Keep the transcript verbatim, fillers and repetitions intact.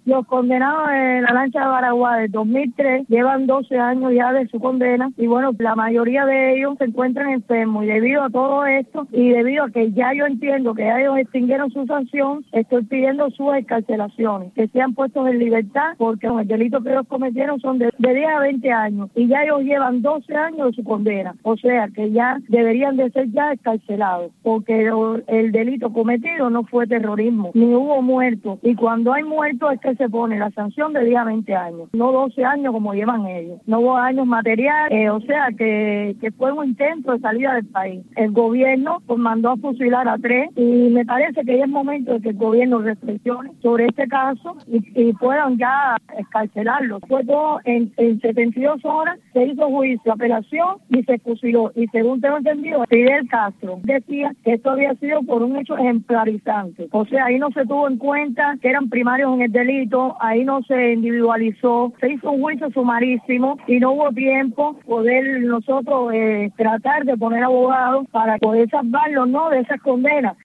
Los condenados en la lancha de Baraguá del dos mil tres llevan doce años ya de su condena y bueno, la mayoría de ellos se encuentran enfermos y debido a todo esto y debido a que ya yo entiendo que ya ellos extinguieron su sanción, estoy pidiendo sus excarcelaciones, que sean puestos en libertad porque el delito que ellos cometieron son de, de diez a veinte años y ya ellos llevan doce años de su condena, o sea que ya deberían de ser ya excarcelados porque el delito cometido no fue terrorismo, ni hubo muertos y cuando hay muertos es que se pone la sanción de diez a veinte años, no doce años como llevan ellos, no hubo daños materiales, eh, o sea que, que fue un intento de salida del país. El gobierno pues mandó a fusilar a tres y me parece que ya es momento de que el gobierno reflexione sobre este caso y, y puedan ya escarcelarlo. Fue todo en, en setenta y dos horas, se hizo juicio, apelación y se fusiló. Y según tengo entendido, Fidel Castro decía que esto había sido por un hecho ejemplarizante. O sea, ahí no se tuvo en cuenta que eran primarios en el delito, ahí no se individualizó, se hizo un juicio sumarísimo y no hubo tiempo poder nosotros eh, tratar de poner abogados para poder salvarlos, ¿no?, de esas condenas.